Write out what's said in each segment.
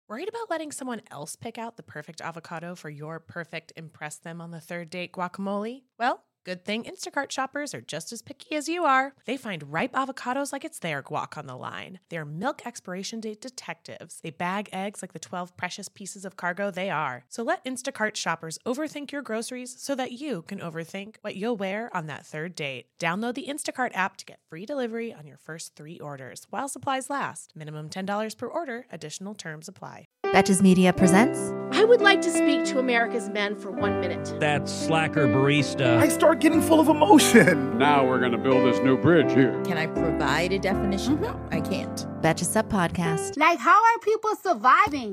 Worried about letting someone else pick out the perfect avocado for your perfect impress them on the third date guacamole? Well, good thing Instacart shoppers are just as picky as you are. They find ripe avocados like it's their guac on the line. They're milk expiration date detectives. They bag eggs like the 12 precious pieces of cargo they are. So let Instacart shoppers overthink your groceries so that you can overthink what you'll wear on that third date. Download the Instacart app to get free delivery on your first 3 orders while supplies last. Minimum $10 per order. Additional terms apply. Betches Media presents. I would like to speak to America's men for 1 minute. That slacker barista. I start getting full of emotion. Now we're going to build this new bridge here. Can I provide a definition? No, I can't. Betches Up Podcast. Like, how are people surviving?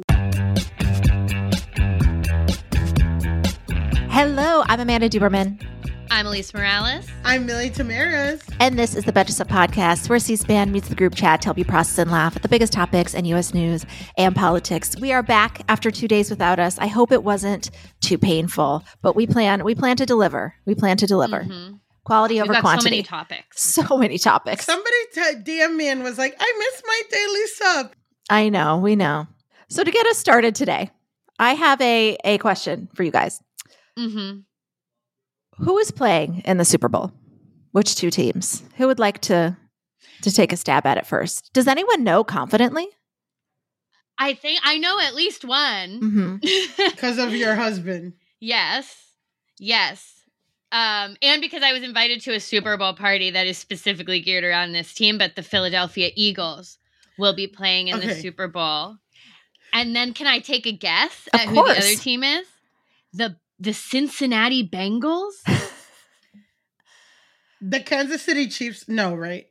Hello, I'm Amanda Duberman. I'm Elise Morales. I'm Millie Tamaris. And this is the Betches Up Podcast, where C-SPAN meets the group chat to help you process and laugh at the biggest topics in U.S. news and politics. We are back after 2 days without us. I hope it wasn't too painful, but we plan to deliver. Mm-hmm. Quality over quantity. So many topics. So many topics. Somebody DM me and was like, I miss my daily sub. I know, we know. So to get us started today, I have a question for you guys. Mm-hmm. Who is playing in the Super Bowl? Which two teams? Who would like to take a stab at it first? Does anyone know confidently? I think I know at least one. Because of your husband. Yes. And because I was invited to a Super Bowl party that is specifically geared around this team, but the Philadelphia Eagles will be playing in the Super Bowl. And then can I take a guess at who the other team is? The Cincinnati Bengals? The Kansas City Chiefs? No, right?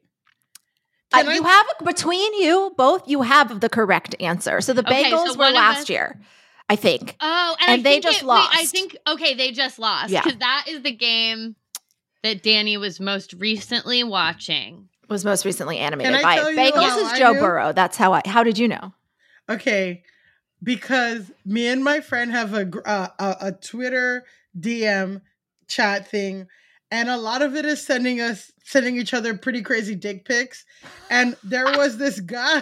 You have, between you both, you have the correct answer. So the Bengals were last year, I think. Oh, and they just lost. They just lost. Yeah. Because that is the game that Danny was most recently watching. Was most recently animated by Bengals is Joe Burrow. That's how did you know? Okay. Because me and my friend have a Twitter DM chat thing, and a lot of it is sending each other pretty crazy dick pics. And there was this guy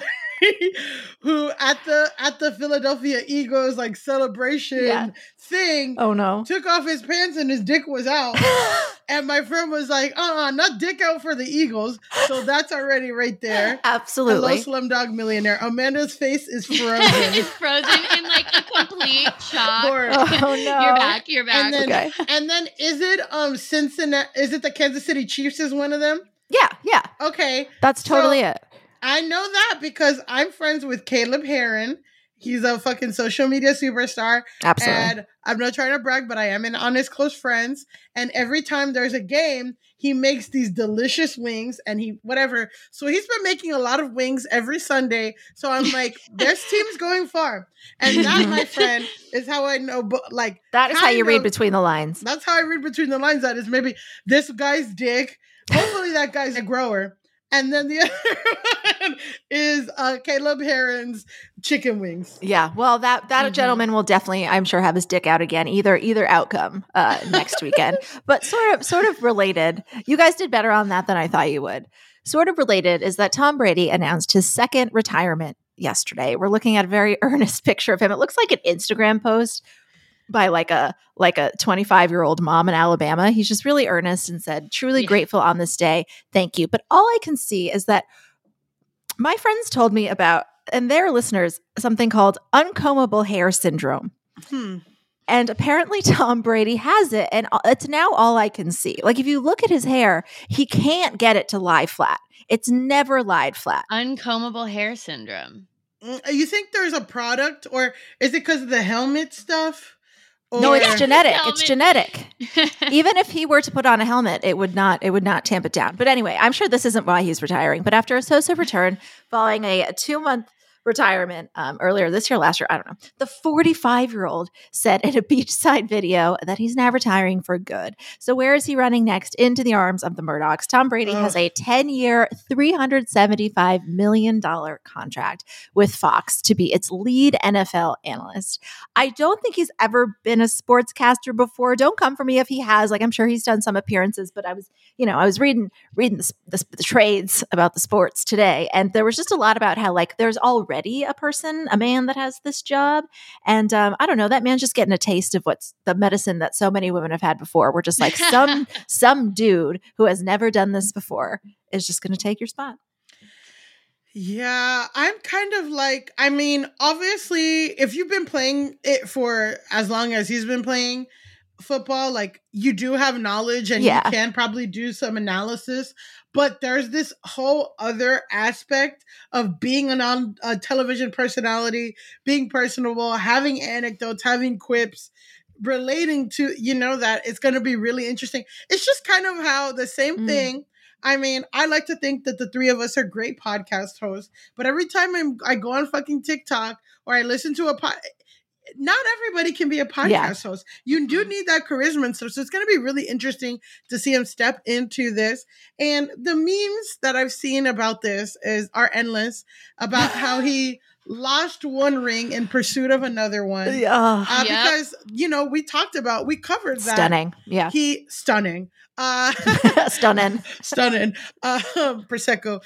who at the Philadelphia Eagles like celebration thing, took off his pants and his dick was out. And my friend was like, not dick out for the Eagles. So that's already right there. Absolutely. Hello, Slumdog Millionaire. Amanda's face is frozen. It's frozen in like a complete shock. Oh no. You're back. And then is it Cincinnati? Is it the Kansas City Chiefs is one of them? Yeah. Okay. That's totally it. I know that because I'm friends with Caleb Heron. He's a fucking social media superstar. Absolutely. And I'm not trying to brag, but I am on his close friends. And every time there's a game, he makes these delicious wings and whatever. So he's been making a lot of wings every Sunday. So I'm like, this team's going far. And that, my friend, is how I know. But like, that is how you read between the lines. That's how I read between the lines. That is maybe this guy's dick. Hopefully that guy's a grower. And then the other one is Caleb Heron's chicken wings. Yeah, well, that gentleman will definitely, I'm sure, have his dick out again. Either outcome next weekend. But sort of related. You guys did better on that than I thought you would. Sort of related is that Tom Brady announced his second retirement yesterday. We're looking at a very earnest picture of him. It looks like an Instagram post by like a 25-year-old mom in Alabama. He's just really earnest and said, truly grateful on this day. Thank you. But all I can see is that my friends told me about, and their listeners, something called uncombable hair syndrome. And apparently Tom Brady has it. And it's now all I can see. Like if you look at his hair, he can't get it to lie flat. It's never lied flat. Uncombable hair syndrome. You think there's a product, or is it because of the helmet stuff? No, it's genetic. It's genetic. Even if he were to put on a helmet, it would not tamp it down. But anyway, I'm sure this isn't why he's retiring. But after a so-so return following a 2-month retirement earlier this year, last year, I don't know. The 45-year-old said in a beachside video that he's now retiring for good. So where is he running next? Into the arms of the Murdochs. Tom Brady has a 10-year, $375 million contract with Fox to be its lead NFL analyst. I don't think he's ever been a sportscaster before. Don't come for me if he has. Like, I'm sure he's done some appearances, but I was reading the trades about the sports today, and there was just a lot about how like there's already already a man that has this job. And I don't know, that man's just getting a taste of what's the medicine that so many women have had before. We're just like some dude who has never done this before is just going to take your spot. Yeah, I'm kind of like, I mean, obviously, if you've been playing it for as long as he's been playing football, like you do have knowledge and you can probably do some analysis, but there's this whole other aspect of being a television personality, being personable, having anecdotes, having quips, relating to, that it's going to be really interesting. It's just kind of how the same thing. I mean, I like to think that the three of us are great podcast hosts, but every time I go on fucking TikTok or I listen to not everybody can be a podcast host. You do need that charisma and stuff. So it's going to be really interesting to see him step into this. And the memes that I've seen about this are endless, about how he lost one ring in pursuit of another one. Because, we covered that. Stunning. Yeah. Stunning. Stunning. Prosecco.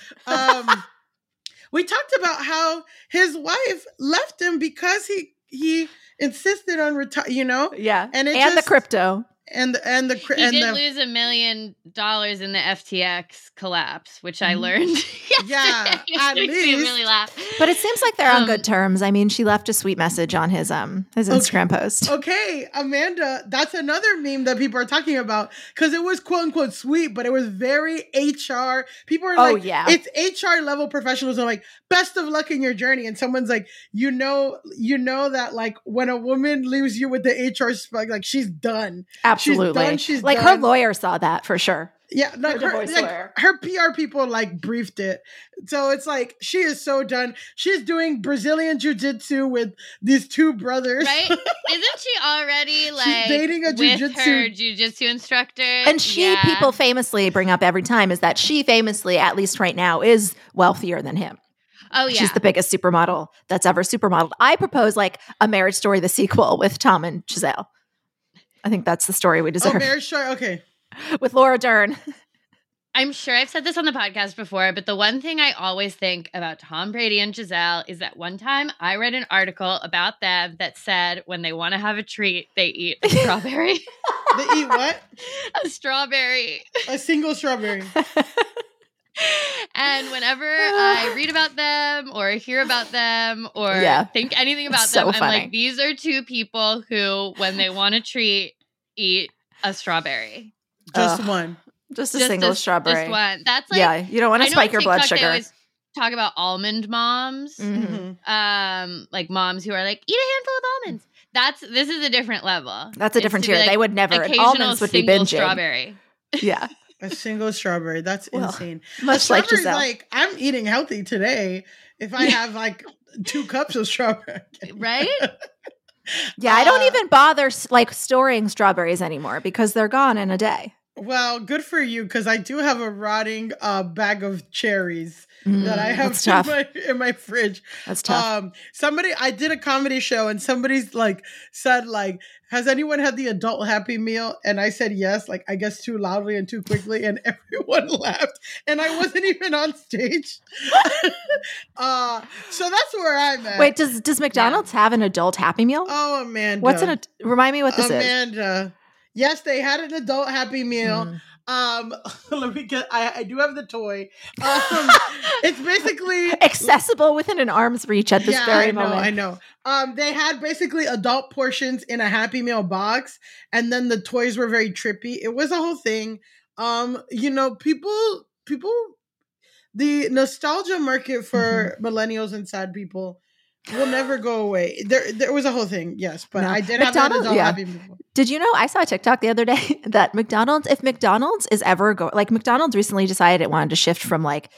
We talked about how his wife left him because he insisted on retire, Yeah. And the crypto. He did lose $1 million in the FTX collapse, which I learned yesterday. Yeah, at least. Really laugh. But it seems like they're on good terms. I mean, she left a sweet message on his Instagram post. Okay, Amanda, that's another meme that people are talking about because it was quote unquote sweet, but it was very HR. People are like, it's HR level professionals are like, best of luck in your journey. And someone's like, you know that like when a woman leaves you with the HR spug, like she's done. Absolutely. She's like done. Her lawyer saw that for sure. Yeah, like her PR people like briefed it. So it's like she is so done. She's doing Brazilian jiu-jitsu with these two brothers. Right? Isn't she already like she's dating a with her jiu-jitsu instructor? And people famously bring up every time is that she famously, at least right now, is wealthier than him. Oh, yeah. She's the biggest supermodel that's ever supermodeled. I propose like a Marriage Story, the sequel with Tom and Giselle. I think that's the story we deserve. Oh, Marriage Story, okay. With Laura Dern. I'm sure I've said this on the podcast before, but the one thing I always think about Tom Brady and Giselle is that one time I read an article about them that said when they want to have a treat, they eat a strawberry. They eat what? A strawberry. A single strawberry. And whenever I read about them or hear about them or think anything about them, I'm like, these are two people who, when they want a treat, eat a strawberry. Just one. Just a single strawberry. Just one. That's like, you don't want to spike your blood sugar. They always talk about almond moms. Mm-hmm. Like moms who are like, eat a handful of almonds. This is a different level. That's a different tier. Like, they would never. Almonds would be binging. Strawberry. Yeah. A single strawberry. That's insane. Much like Giselle. Like, I'm eating healthy today if I have like 2 cups of strawberry. Right? Yeah, I don't even bother like storing strawberries anymore because they're gone in a day. Well, good for you, because I do have a rotting bag of cherries that I have in my fridge. That's tough. I did a comedy show and somebody's like said like, has anyone had the adult Happy Meal? And I said yes, like I guess too loudly and too quickly, and everyone laughed. And I wasn't even on stage. So that's where I'm at. Wait, does McDonald's have an adult Happy Meal? Oh, Amanda. Remind me what this is. Amanda. Yes, they had an adult Happy Meal. Let me get. I do have the toy. It's basically accessible within an arm's reach at this very moment. I know. They had basically adult portions in a Happy Meal box, and then the toys were very trippy. It was a whole thing. People. The nostalgia market for millennials and sad people will never go away. There was a whole thing, yes, but I did have that adult Happy Meal. Did you know, I saw a TikTok the other day that if McDonald's is ever McDonald's recently decided it wanted to shift from like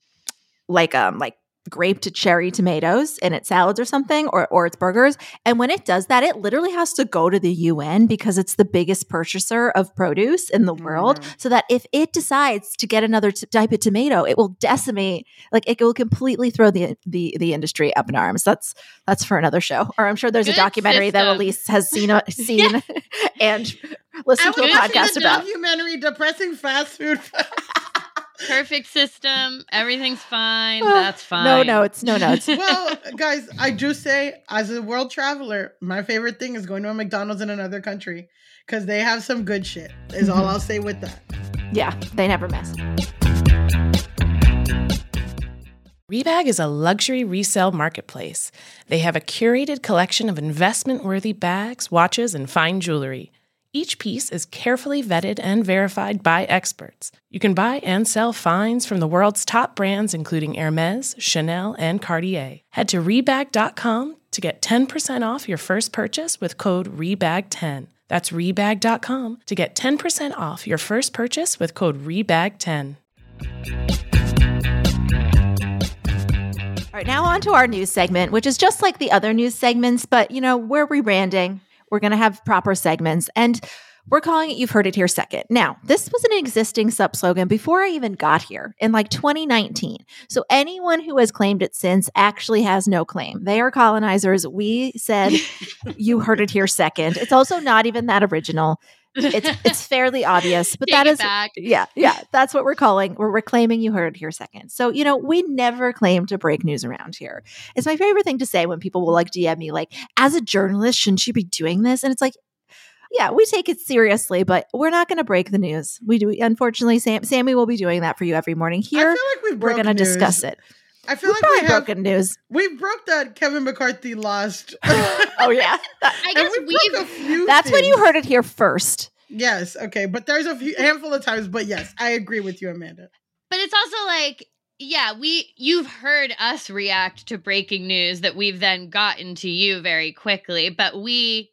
grape to cherry tomatoes in its salads or something, or its burgers. And when it does that, it literally has to go to the UN because it's the biggest purchaser of produce in the world. So that if it decides to get another type of tomato, it will decimate, like it will completely throw the industry up in arms. That's for another show. Or I'm sure there's a documentary that Elise has seen and listened to a podcast about. Documentary depressing fast food. Perfect system. Everything's fine. That's fine. No notes. Well, guys, I do say, as a world traveler, my favorite thing is going to a McDonald's in another country because they have some good shit, is all I'll say with that. Yeah, they never miss. Rebag is a luxury resale marketplace. They have a curated collection of investment-worthy bags, watches, and fine jewelry. Each piece is carefully vetted and verified by experts. You can buy and sell finds from the world's top brands, including Hermes, Chanel, and Cartier. Head to Rebag.com to get 10% off your first purchase with code REBAG10. That's Rebag.com to get 10% off your first purchase with code REBAG10. All right, now on to our news segment, which is just like the other news segments, but, we're rebranding. We're going to have proper segments, and we're calling it You've Heard It Here Second. Now, this was an existing sub-slogan before I even got here in 2019. So anyone who has claimed it since actually has no claim. They are colonizers. We said you heard it here second. It's also not even that original. It's fairly obvious, but that is back. Yeah, that's what we're calling. We're reclaiming you heard it here second. So, we never claim to break news around here. It's my favorite thing to say when people will DM me as a journalist, shouldn't you be doing this? And it's yeah, we take it seriously, but we're not going to break the news. We do. Unfortunately, Sammy will be doing that for you every morning here. I feel like we're going to discuss it. I feel like we have broken news. We broke that Kevin McCarthy lost. Oh yeah, I guess that's when you heard it here first. Yes, okay, but there's a handful of times. But yes, I agree with you, Amanda. But it's also you've heard us react to breaking news that we've then gotten to you very quickly. But we,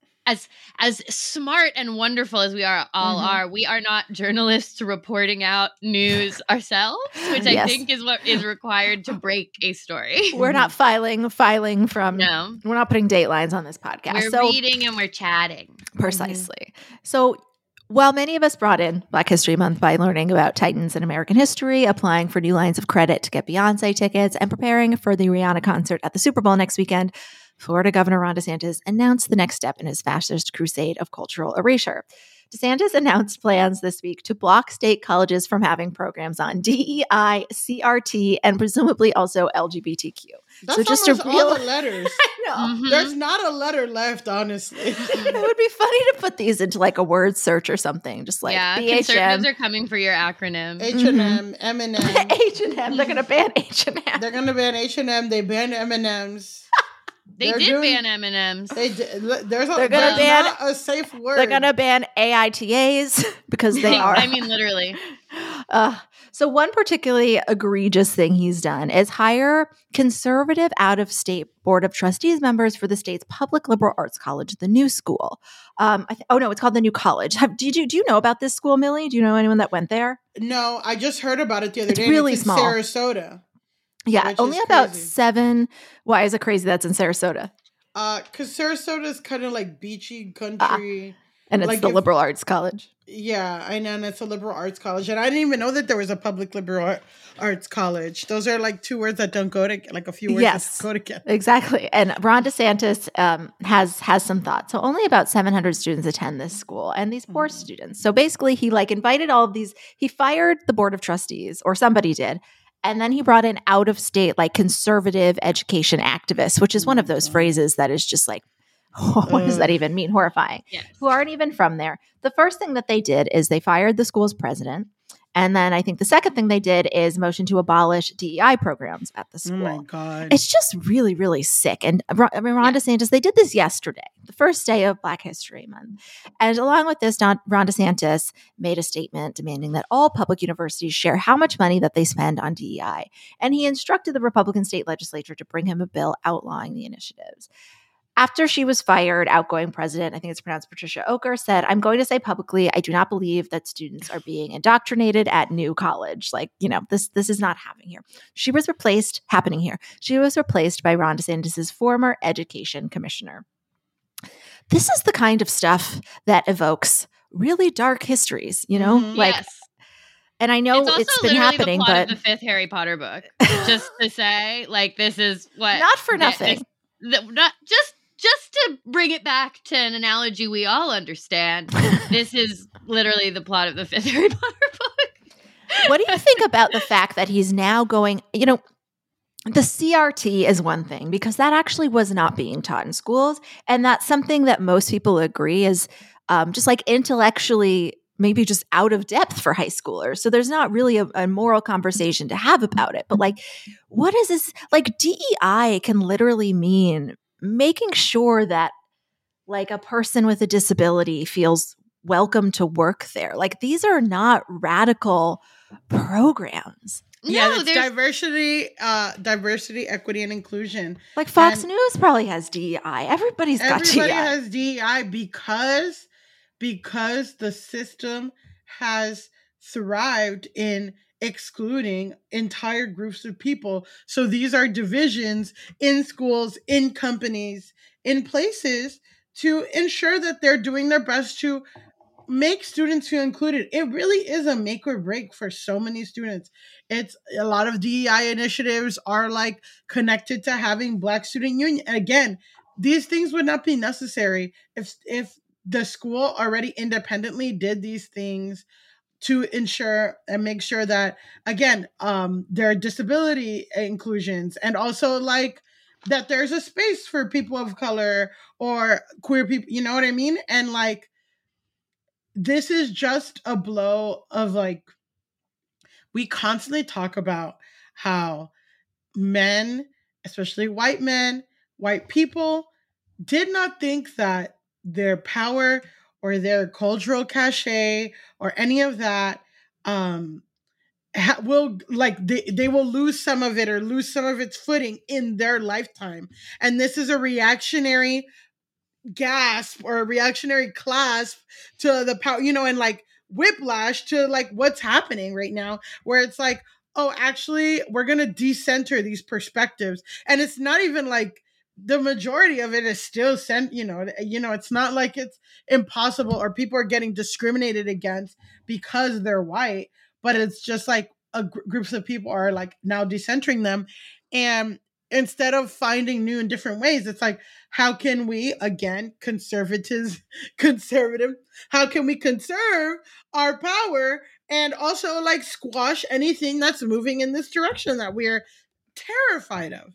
as smart and wonderful as we are, we are not journalists reporting out news ourselves, which I think is what is required to break a story. We're not filing from. No, we're not putting date lines on this podcast. We're reading and we're chatting. Precisely. So while many of us brought in Black History Month by learning about Titans in American history, applying for new lines of credit to get Beyonce tickets, and preparing for the Rihanna concert at the Super Bowl next weekend, Florida Governor Ron DeSantis announced the next step in his fascist crusade of cultural erasure. DeSantis announced plans this week to block state colleges from having programs on DEI, CRT, and presumably also LGBTQ. That's so just almost all the letters. I know. Mm-hmm. There's not a letter left, honestly. It would be funny to put these into a word search or something, just BHM. Conservatives are coming for your acronym. H&M, M&M. H&M. They're going to ban H&M. They're going to ban H&M. They banned M&Ms. They did ban M&Ms. There's not a safe word. They're going to ban AITAs because they are. I mean, literally. So one particularly egregious thing he's done is hire conservative out-of-state board of trustees members for the state's public liberal arts college, the New School. It's called the New College. Do you know about this school, Millie? Do you know anyone that went there? No, I just heard about it the other day. Really it's in small. Sarasota. Yeah, only about 7. Why is it crazy that's in Sarasota? Because Sarasota is kind of beachy country. And it's the liberal arts college. Yeah, I know. And it's a liberal arts college. And I didn't even know that there was a public liberal arts college. Those are two words that don't go to, a few words that go together. Exactly. And Ron DeSantis has some thoughts. So only about 700 students attend this school, and these poor students. So basically he invited all of these, he fired the board of trustees, or somebody did. And then he brought in out-of-state, conservative education activists, which is one of those phrases that is just what does that even mean? Horrifying. Yes. Who aren't even from there. The first thing that they did is they fired the school's president. And then I think the second thing they did is motion to abolish DEI programs at the school. Oh my God. It's just really, really sick. And Ron DeSantis, they did this yesterday, the first day of Black History Month. And along with this, Ron DeSantis made a statement demanding that all public universities share how much money that they spend on DEI. And he instructed the Republican state legislature to bring him a bill outlawing the initiatives. After she was fired, outgoing president, I think it's pronounced Patricia Oker, said, "I'm going to say publicly, I do not believe that students are being indoctrinated at New College. This is not happening here." She was replaced by Ron DeSantis' former education commissioner. This is the kind of stuff that evokes really dark histories, Yes. And I know it's been happening, the plot but of the 5th Harry Potter book. Just to say, this is what not for nothing. Just to bring it back to an analogy we all understand, this is literally the plot of the 5th Harry Potter book. What do you think about the fact that he's now going, the CRT is one thing because that actually was not being taught in schools. And that's something that most people agree is just like intellectually maybe just out of depth for high schoolers. So there's not really a moral conversation to have about it. But like, what is this? Like DEI can literally mean making sure that like a person with a disability feels welcome to work there. Like these are not radical programs. Yeah, it's diversity, equity, and inclusion. Like Fox News probably has DEI. Everybody has DEI because the system has thrived in excluding entire groups of people. So these are divisions in schools, in companies, in places to ensure that they're doing their best to make students feel included. It really is a make or break for so many students. It's a lot of DEI initiatives are like connected to having Black Student Union. And again, these things would not be necessary if the school already independently did these things to ensure and make sure that, again, there are disability inclusions and also like that there's a space for people of color or queer people, you know what I mean? And like, this is just a blow of like, we constantly talk about how men, especially white men, white people, did not think that their power or their cultural cachet or any of that will like they will lose some of it or lose some of its footing in their lifetime. And this is a reactionary gasp or a reactionary clasp to the power, and like whiplash to like what's happening right now, where it's like, oh, actually, we're going to decenter these perspectives. And it's not even like the majority of it is still it's not like it's impossible or people are getting discriminated against because they're white, but it's just like groups of people are like now decentering them. And instead of finding new and different ways, it's like, how can we, again, conservative, how can we conserve our power and also like squash anything that's moving in this direction that we're terrified of?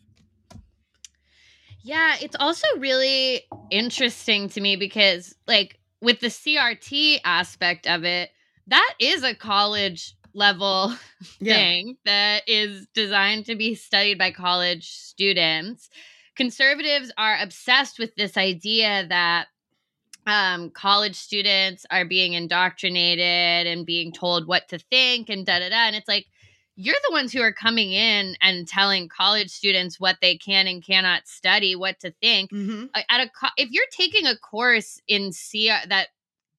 Yeah, it's also really interesting to me because like with the CRT aspect of it, that is a college level thing that is designed to be studied by college students. Conservatives are obsessed with this idea that college students are being indoctrinated and being told what to think and da-da-da. And it's like, you're the ones who are coming in and telling college students what they can and cannot study, what to think. Mm-hmm. If you're taking a course in that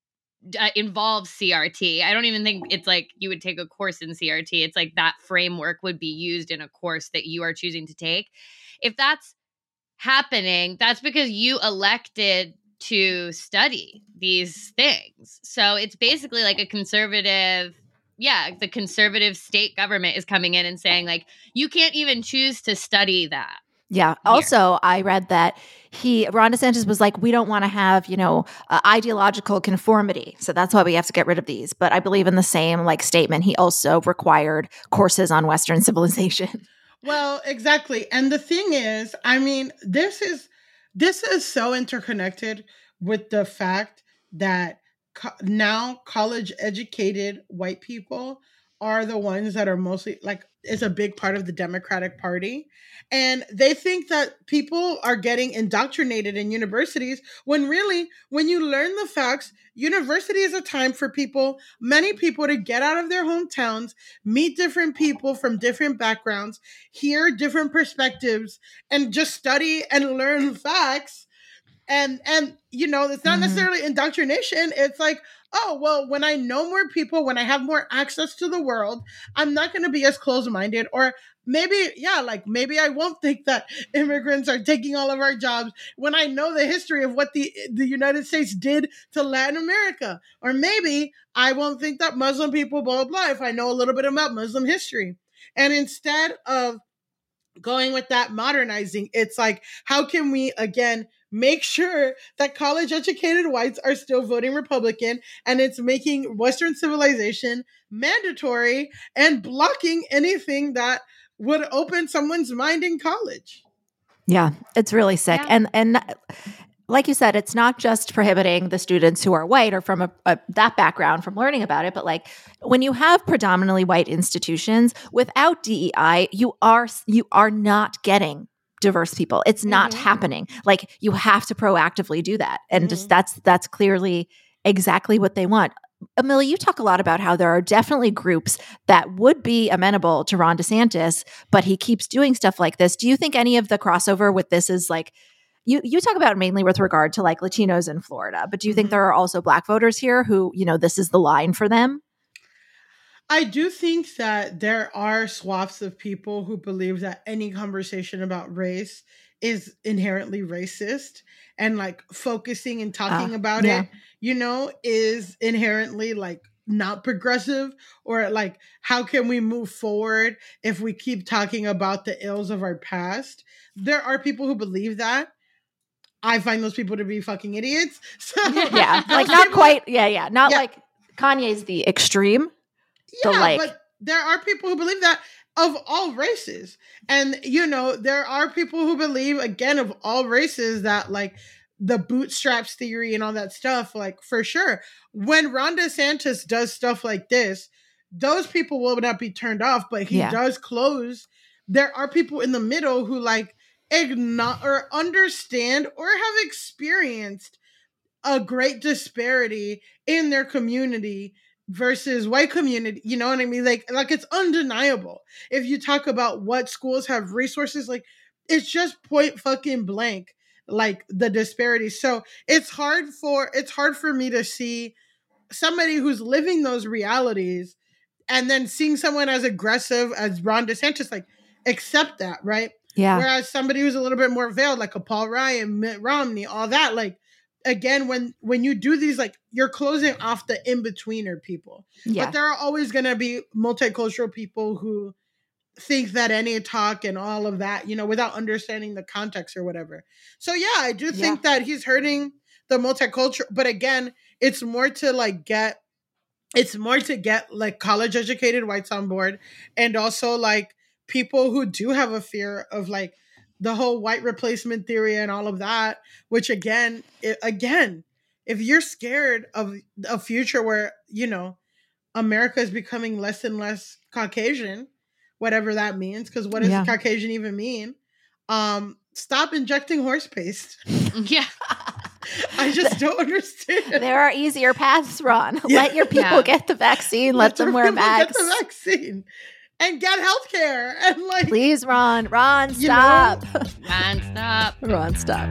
involves CRT, I don't even think it's like you would take a course in CRT. It's like that framework would be used in a course that you are choosing to take. If that's happening, that's because you elected to study these things. So it's basically like a conservative, the conservative state government is coming in and saying like, you can't even choose to study that. Yeah. Also, I read that Ron DeSantis was like, we don't want to have, ideological conformity. So that's why we have to get rid of these. But I believe in the same like statement, he also required courses on Western civilization. Well, exactly. And the thing is, I mean, this is so interconnected with the fact that now college educated white people are the ones that are mostly like, is a big part of the Democratic Party. And they think that people are getting indoctrinated in universities when really, when you learn the facts, university is a time for many people to get out of their hometowns, meet different people from different backgrounds, hear different perspectives, and just study and learn facts. And it's not necessarily indoctrination. It's like, oh, well, when I know more people, when I have more access to the world, I'm not going to be as closed-minded. Or maybe I won't think that immigrants are taking all of our jobs when I know the history of what the United States did to Latin America. Or maybe I won't think that Muslim people, blah, blah, blah, if I know a little bit about Muslim history. And instead of going with that modernizing, it's like, how can we, again, make sure that college educated whites are still voting Republican, and it's making Western civilization mandatory and blocking anything that would open someone's mind in college. Yeah, it's really sick. Yeah. And like you said, it's not just prohibiting the students who are white or from that background from learning about it, but like when you have predominantly white institutions without DEI, you are not getting diverse people. It's not happening. Like you have to proactively do that, and just that's clearly exactly what they want. Amelia, you talk a lot about how there are definitely groups that would be amenable to Ron DeSantis, but he keeps doing stuff like this. Do you think any of the crossover with this is like, you talk about mainly with regard to like Latinos in Florida, but do you think there are also Black voters here who, this is the line for them? I do think that there are swaths of people who believe that any conversation about race is inherently racist, and like focusing and talking about it, is inherently like not progressive, or like how can we move forward if we keep talking about the ills of our past. There are people who believe that. I find those people to be fucking idiots. So yeah, like not quite. Yeah. Not like Kanye's the extreme. Yeah, but there are people who believe that of all races. And, there are people who believe, again, of all races, that like the bootstraps theory and all that stuff, like for sure. When Ron DeSantis does stuff like this, those people will not be turned off, but he does close. There are people in the middle who like ignore or understand or have experienced a great disparity in their community versus white community. You know what I mean? Like it's undeniable. If you talk about what schools have resources, like it's just point fucking blank, like the disparity. So it's hard for me to see somebody who's living those realities and then seeing someone as aggressive as Ron DeSantis, like accept that, right? Yeah. Whereas somebody who's a little bit more veiled, like a Paul Ryan, Mitt Romney, all that, like, again, when you do these, like you're closing off the in-betweener people. Yeah. But there are always going to be multicultural people who think that any talk and all of that, without understanding the context or whatever. So yeah, I do think that he's hurting the multicultural, but again, it's more to get like college educated whites on board, and also like people who do have a fear of like the whole white replacement theory and all of that, which again, if you're scared of a future where, America is becoming less and less Caucasian, whatever that means, because what does Caucasian even mean? Stop injecting horse paste. Yeah. I just don't understand. There are easier paths, Ron. Let your people get the vaccine. Let them wear masks. Get the vaccine. And get healthcare. And like, please, Ron, stop. Ron, stop. Ron, stop.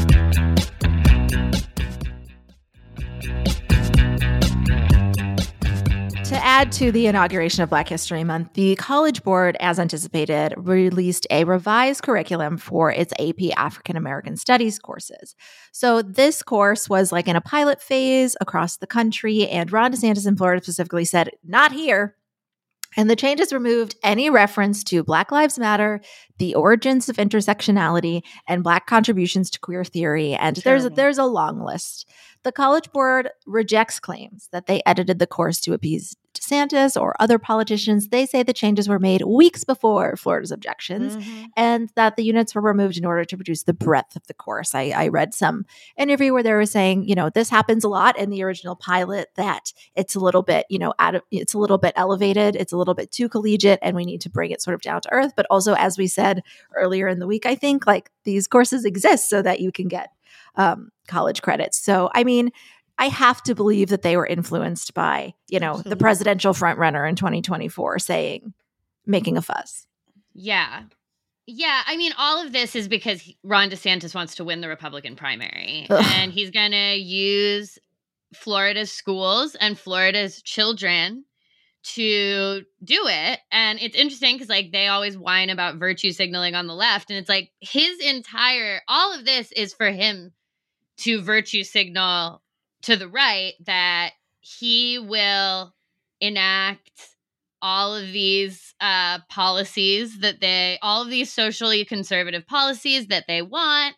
To add to the inauguration of Black History Month, the College Board, as anticipated, released a revised curriculum for its AP African American Studies courses. So this course was like in a pilot phase across the country, and Ron DeSantis in Florida specifically said, not here. And the changes removed any reference to Black Lives Matter, the origins of intersectionality, and Black contributions to queer theory. And there's a long list. The College Board rejects claims that they edited the course to appease DeSantis or other politicians. They say the changes were made weeks before Florida's objections, and that the units were removed in order to produce the breadth of the course. I read some interview where they were saying, this happens a lot in the original pilot, that it's a little bit, it's a little bit elevated, it's a little bit too collegiate, and we need to bring it sort of down to earth. But also, as we said earlier in the week, I think like these courses exist so that you can get college credits. So, I mean, I have to believe that they were influenced by, the presidential frontrunner in 2024 making a fuss. Yeah. Yeah. I mean, all of this is because Ron DeSantis wants to win the Republican primary. And he's going to use Florida's schools and Florida's children to do it. And it's interesting because like they always whine about virtue signaling on the left. And it's like all of this is for him to virtue signal to the right that he will enact all of these policies all of these socially conservative policies that they want.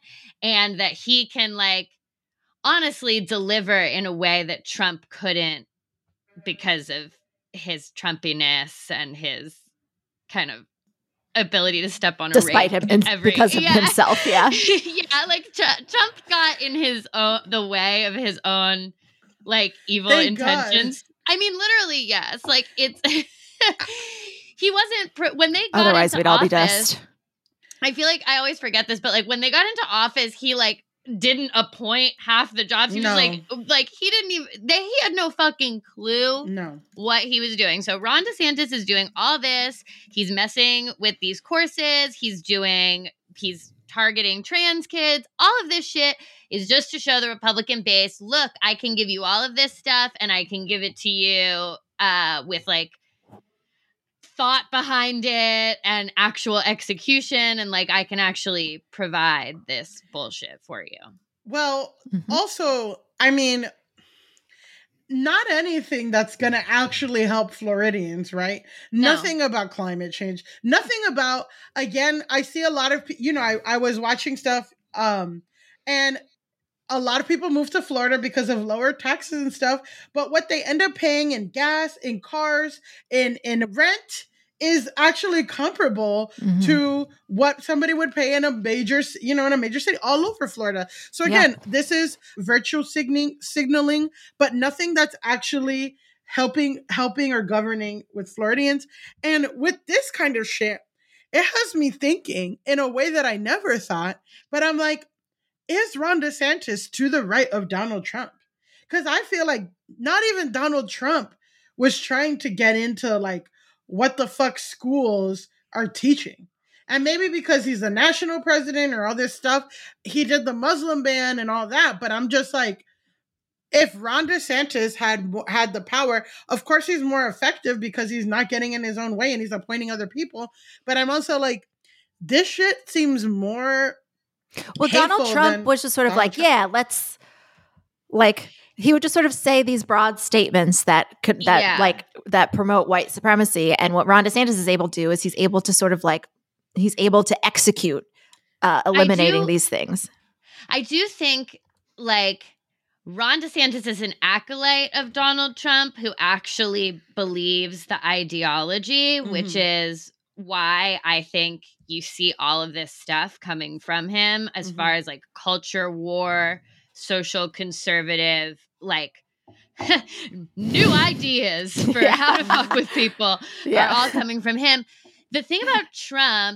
and that he can like honestly deliver in a way that Trump couldn't because of his Trumpiness and his kind of ability to step on despite a rake him because of himself. Yeah. Yeah, like Trump got in his own the way of his own like evil Thank intentions. God. I mean, literally, yes. Like it's he wasn't when they got Otherwise into we'd all office, be dust. I feel like I always forget this, but like when they got into office, he like didn't appoint half the jobs. He was like he didn't even he had no fucking clue what he was doing. So Ron DeSantis is doing all this. He's messing with these courses. He's targeting trans kids. All of this shit is just to show the Republican base, look, I can give you all of this stuff and I can give it to you with like thought behind it and actual execution, and like I can actually provide this bullshit for you. Well, also, I mean, not anything that's going to actually help Floridians, right? No. Nothing about climate change. Nothing about, again, I see a lot of, I was watching stuff and a lot of people move to Florida because of lower taxes and stuff. But what they end up paying in gas, in cars, in rent is actually comparable to what somebody would pay in a major city all over Florida. So again, this is virtual signaling, but nothing that's actually helping or governing with Floridians. And with this kind of shit, it has me thinking in a way that I never thought, but I'm like, is Ron DeSantis to the right of Donald Trump? Because I feel like not even Donald Trump was trying to get into like what the fuck schools are teaching. And maybe because he's the national president or all this stuff, he did the Muslim ban and all that. But I'm just like, if Ron DeSantis had the power, of course he's more effective because he's not getting in his own way and he's appointing other people. But I'm also like, this shit seems more... Well, Donald Trump was just sort of like, let's like, he would just sort of say these broad statements that promote white supremacy. And what Ron DeSantis is able to do is he's able to sort of like, he's able to execute eliminating these things. I do think like Ron DeSantis is an acolyte of Donald Trump who actually believes the ideology, which is why I think you see all of this stuff coming from him as far as like culture war, social conservative, like new ideas for how to fuck with people are all coming from him. The thing about Trump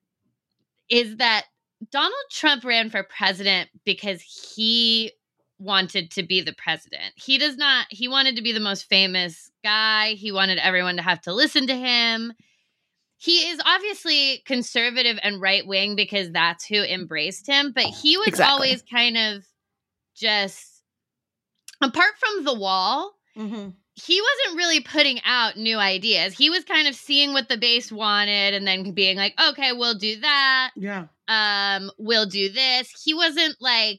is that Donald Trump ran for president because he wanted to be the president. He wanted to be the most famous guy. He wanted everyone to have to listen to him. He is obviously conservative and right-wing because that's who embraced him, but he was always kind of just, apart from the wall, he wasn't really putting out new ideas. He was kind of seeing what the base wanted and then being like, okay, we'll do that. Yeah. We'll do this. He wasn't like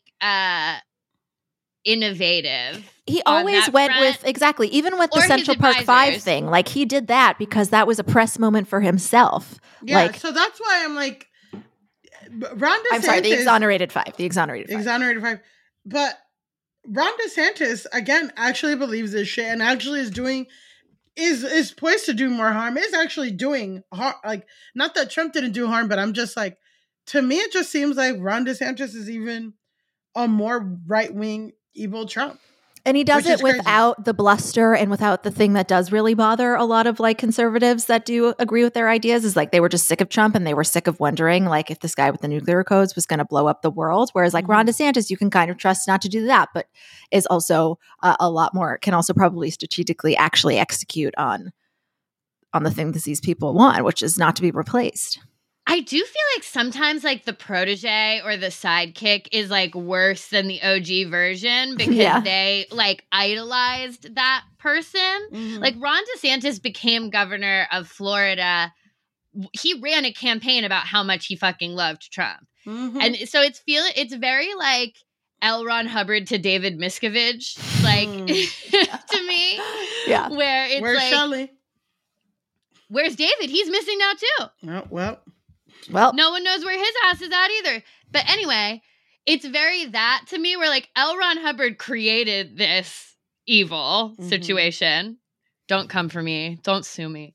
innovative. He always went with, even with the Central Park 5 thing, like he did that because that was a press moment for himself. Yeah, like, so that's why I'm like, Ron DeSantis. I'm sorry, the exonerated 5. The exonerated 5. Exonerated 5. But Ron DeSantis, again, actually believes this shit and actually is doing, is poised to do more harm, is actually doing harm. Like, not that Trump didn't do harm, but I'm just like, to me, it just seems like Ron DeSantis is even a more right-wing evil Trump. And he does it without the bluster and without the thing that does really bother a lot of like conservatives that do agree with their ideas is like they were just sick of Trump and they were sick of wondering like if this guy with the nuclear codes was going to blow up the world. Whereas like Ron DeSantis, you can kind of trust not to do that, but is also a lot more, can also probably strategically actually execute on the thing that these people want, which is not to be replaced. I do feel like sometimes like the protege or the sidekick is like worse than the OG version because they like idolized that person. Like Ron DeSantis became governor of Florida. He ran a campaign about how much he fucking loved Trump. And so it's very like L. Ron Hubbard to David Miscavige, like to me. Yeah. Where it's Where's like, Shelley? Where's David? He's missing now too. Oh, well, no one knows where his ass is at either. But anyway, it's very that to me, where like L. Ron Hubbard created this evil situation. Don't come for me. Don't sue me.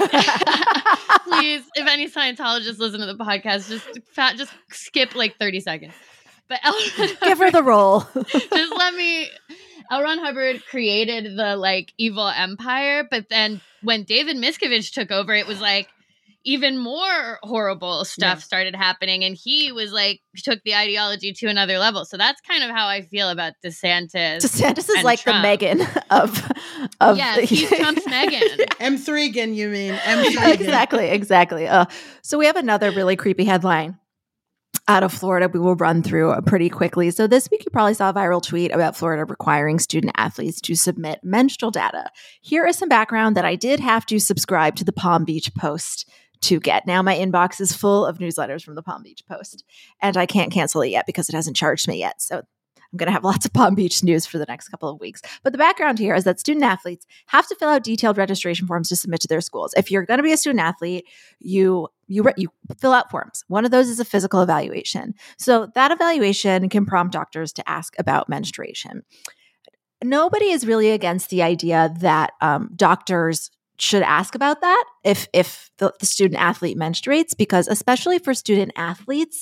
Please, if any Scientologists listen to the podcast, just skip like 30 seconds. But give her the role. Just let me. L. Ron Hubbard created the like evil empire, but then when David Miscavige took over, it was like even more horrible stuff started happening, and he was like took the ideology to another level. So that's kind of how I feel about DeSantis. DeSantis is like Trump. the Megan of yes, he's Trump's Megan. M3gan, you mean M3gan. Exactly. So we have another really creepy headline out of Florida we will run through pretty quickly. So this week you probably saw a viral tweet about Florida requiring student athletes to submit menstrual data. Here is some background that I did have to subscribe to the Palm Beach Post to get. Now my inbox is full of newsletters from the Palm Beach Post, and I can't cancel it yet because it hasn't charged me yet. So I'm going to have lots of Palm Beach news for the next couple of weeks. But the background here is that student athletes have to fill out detailed registration forms to submit to their schools. If you're going to be a student athlete, you fill out forms. One of those is a physical evaluation. So that evaluation can prompt doctors to ask about menstruation. Nobody is really against the idea that doctors should ask about that if the student athlete menstruates, because especially for student athletes,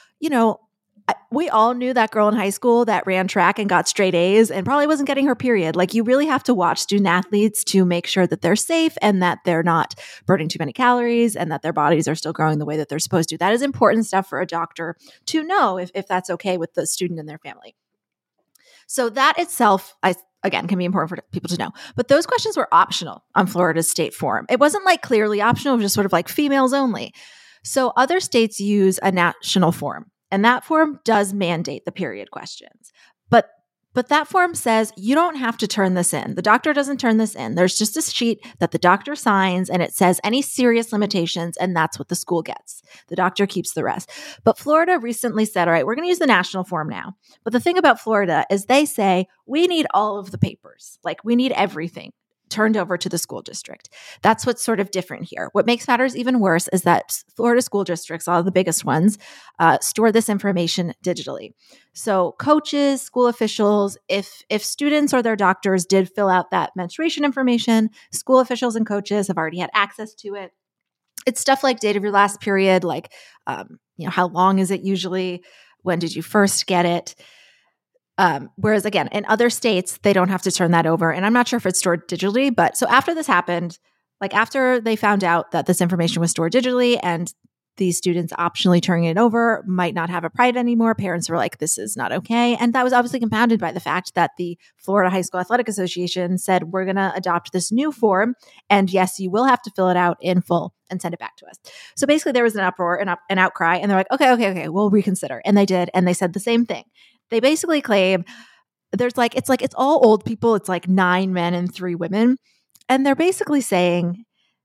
we all knew that girl in high school that ran track and got straight A's and probably wasn't getting her period. Like, you really have to watch student athletes to make sure that they're safe and that they're not burning too many calories and that their bodies are still growing the way that they're supposed to. That is important stuff for a doctor to know if that's okay with the student and their family. So that itself, again, can be important for people to know. But those questions were optional on Florida's state form. It wasn't like clearly optional, it was just sort of like females only. So other states use a national form. And that form does mandate the period questions. But that form says you don't have to turn this in. The doctor doesn't turn this in. There's just a sheet that the doctor signs, and it says any serious limitations, and that's what the school gets. The doctor keeps the rest. But Florida recently said, all right, we're going to use the national form now. But the thing about Florida is they say we need all of the papers. Like, we need everything turned over to the school district. That's what's sort of different here. What makes matters even worse is that Florida school districts, all of the biggest ones, store this information digitally. So coaches, school officials, if students or their doctors did fill out that menstruation information, school officials and coaches have already had access to it. It's stuff like date of your last period, like how long is it usually? When did you first get it? Whereas again, in other states, they don't have to turn that over. And I'm not sure if it's stored digitally, but so after this happened, like after they found out that this information was stored digitally and these students optionally turning it over might not have a pride anymore, parents were like, this is not okay. And that was obviously compounded by the fact that the Florida High School Athletic Association said, we're going to adopt this new form. And yes, you will have to fill it out in full and send it back to us. So basically there was an uproar, an outcry, and they're like, okay, we'll reconsider. And they did. And they said the same thing. They basically claim it's all old people. It's like 9 men and 3 women. And they're basically saying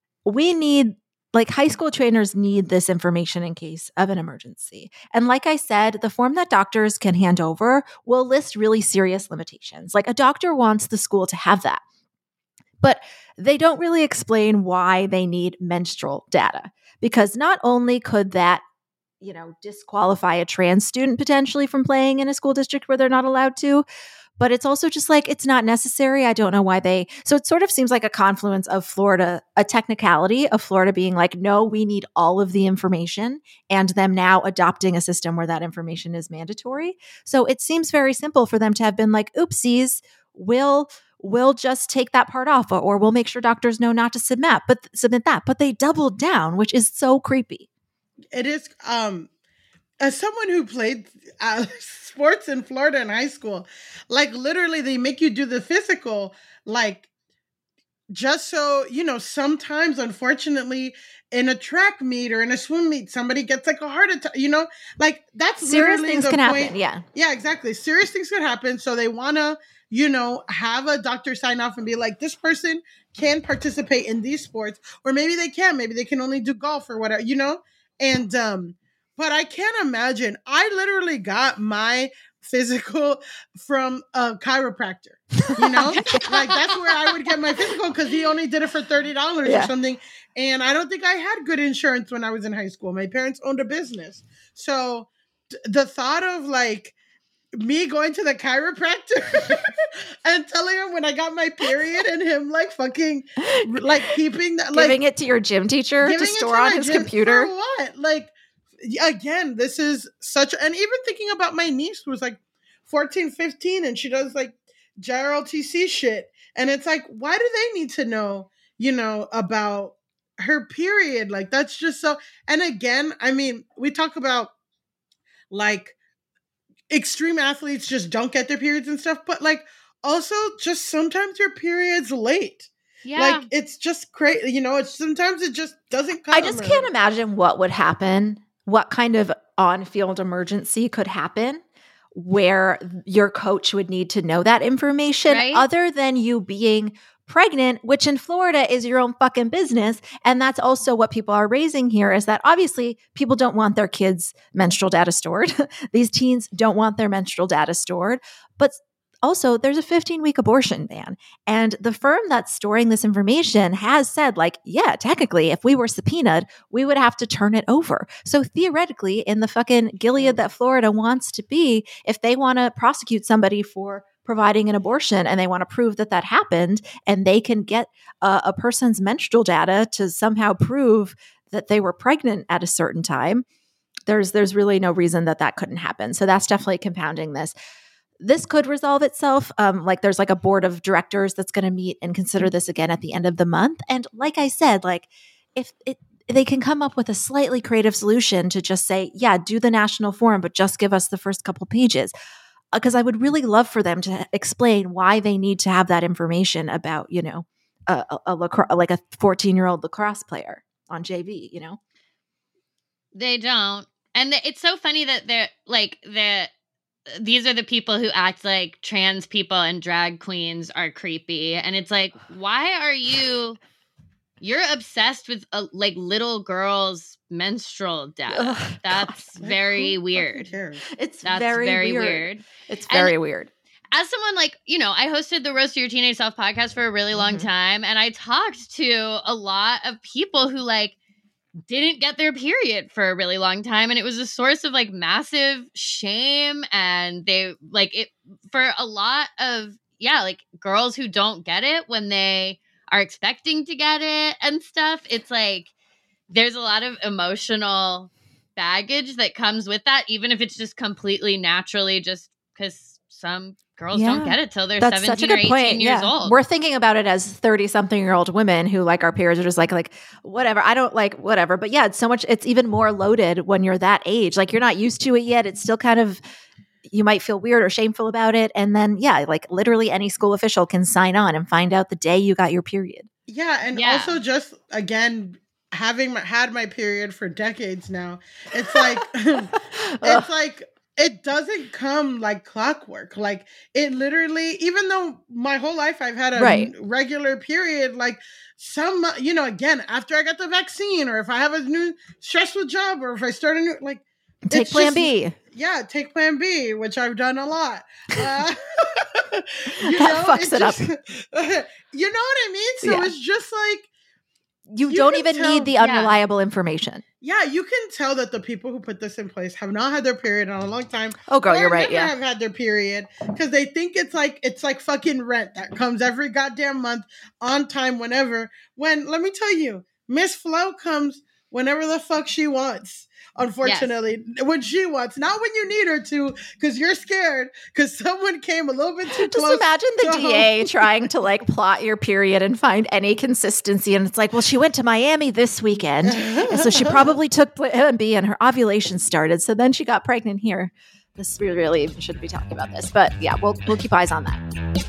high school trainers need this information in case of an emergency. And like I said, the form that doctors can hand over will list really serious limitations. Like, a doctor wants the school to have that. But they don't really explain why they need menstrual data, because not only could that disqualify a trans student potentially from playing in a school district where they're not allowed to, but it's also just like, it's not necessary. I don't know why so it sort of seems like a confluence of Florida, a technicality of Florida being like, no, we need all of the information, and them now adopting a system where that information is mandatory. So it seems very simple for them to have been like, oopsies, we'll just take that part off, or we'll make sure doctors know not to submit that. But they doubled down, which is so creepy. It is, as someone who played sports in Florida in high school, like literally they make you do the physical, like just so, sometimes unfortunately in a track meet or in a swim meet, somebody gets like a heart attack, like that's serious literally things the can point. Happen. Yeah. Yeah, exactly. Serious things could happen. So they want to, have a doctor sign off and be like, this person can participate in these sports, or maybe they can only do golf or whatever, And, but I can't imagine. I literally got my physical from a chiropractor, like that's where I would get my physical, because he only did it for $30 or something. And I don't think I had good insurance when I was in high school. My parents owned a business. So the thought of like me going to the chiropractor and telling him when I got my period and him like fucking like keeping that, like giving it to your gym teacher to store on his computer. For what? Like, again, this is such, and even thinking about my niece who's like 14, 15 and she does like JROTC shit. And it's like, why do they need to know, you know, about her period? Like, that's just so, and again, I mean, we talk about like extreme athletes just don't get their periods and stuff, but like also just sometimes your period's late. Yeah. Like it's just crazy, you know, it's sometimes it just doesn't come. I just can't imagine what would happen, what kind of on-field emergency could happen where your coach would need to know that information, right? Other than you being pregnant, which in Florida is your own fucking business. And that's also what people are raising here, is that obviously people don't want their kids' menstrual data stored. These teens don't want their menstrual data stored. But also, there's a 15-week abortion ban. And the firm that's storing this information has said, like, yeah, technically, if we were subpoenaed, we would have to turn it over. So theoretically, in the fucking Gilead that Florida wants to be, if they want to prosecute somebody for providing an abortion and they want to prove that that happened, and they can get a person's menstrual data to somehow prove that they were pregnant at a certain time, there's really no reason that that couldn't happen. So that's definitely compounding this. This could resolve itself. Like there's like a board of directors that's going to meet and consider this again at the end of the month. And like I said, like if they can come up with a slightly creative solution to just say, yeah, do the national forum, but just give us the first couple pages. Because I would really love for them to explain why they need to have that information about, you know, like a 14-year-old lacrosse player on JV, you know? They don't. And it's so funny that they're like these are the people who act like trans people and drag queens are creepy. And it's like, why are you're obsessed with like little girls' menstrual data. Ugh, that's God, very weird. It's that's very weird. It's And very weird. As someone like, you know, I hosted the Roast Your Teenage Self podcast for a really long time. And I talked to a lot of people who like didn't get their period for a really long time. And it was a source of like massive shame. And they like it for a lot of, like girls who don't get it when they are expecting to get it and stuff. It's like, there's a lot of emotional baggage that comes with that, even if it's just completely naturally just because some girls don't get it till they're 17 or 18 years old. We're thinking about it as 30-something-year-old women who like our periods are just like whatever. I don't like whatever. But yeah, it's so much. It's even more loaded when you're that age. Like you're not used to it yet. It's still kind of, you might feel weird or shameful about it. And then, like literally any school official can sign on and find out the day you got your period. Yeah. And also just, again, having had my period for decades now, it's like, it's like, it doesn't come like clockwork. Like it literally, even though my whole life I've had a regular period, like some, you know, again, after I got the vaccine or if I have a new stressful job or if I start a new, like, take Plan B. Yeah, take Plan B, which I've done a lot. That fucks it up. You know what I mean? So it's just like, you don't even need the unreliable information. Yeah, you can tell that the people who put this in place have not had their period in a long time. Oh, girl, you're right. Have had their period because they think it's like fucking rent that comes every goddamn month on time, whenever. When let me tell you, Miss Flo comes whenever the fuck she wants. Unfortunately, when she wants, not when you need her to, because you're scared because someone came a little bit too close. Just imagine the DA trying to like plot your period and find any consistency. And it's like, well, she went to Miami this weekend. And so she probably took Plan B and her ovulation started. So then she got pregnant here. This really shouldn't be talking about this. But yeah, we'll keep eyes on that.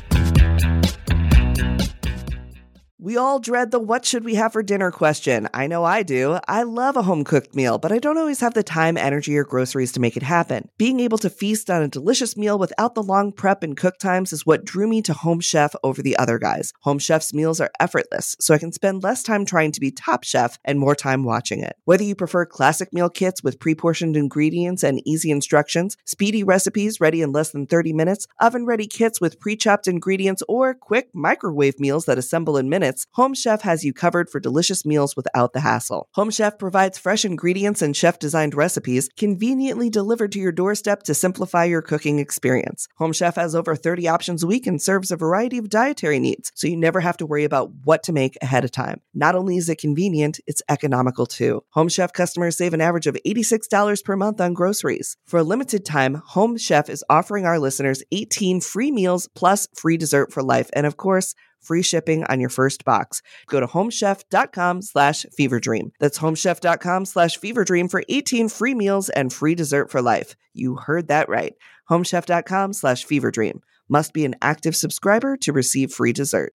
We all dread the what should we have for dinner question. I know I do. I love a home-cooked meal, but I don't always have the time, energy, or groceries to make it happen. Being able to feast on a delicious meal without the long prep and cook times is what drew me to Home Chef over the other guys. Home Chef's meals are effortless, so I can spend less time trying to be top chef and more time watching it. Whether you prefer classic meal kits with pre-portioned ingredients and easy instructions, speedy recipes ready in less than 30 minutes, oven-ready kits with pre-chopped ingredients, or quick microwave meals that assemble in minutes, minutes, Home Chef has you covered for delicious meals without the hassle. Home Chef provides fresh ingredients and chef-designed recipes conveniently delivered to your doorstep to simplify your cooking experience. Home Chef has over 30 options a week and serves a variety of dietary needs, so you never have to worry about what to make ahead of time. Not only is it convenient, it's economical too. Home Chef customers save an average of $86 per month on groceries. For a limited time, Home Chef is offering our listeners 18 free meals plus free dessert for life. And of course, free shipping on your first box. Go to homechef.com/feverdream. That's homechef.com/feverdream for 18 free meals and free dessert for life. You heard that right. Homechef.com/feverdream. Must be an active subscriber to receive free dessert.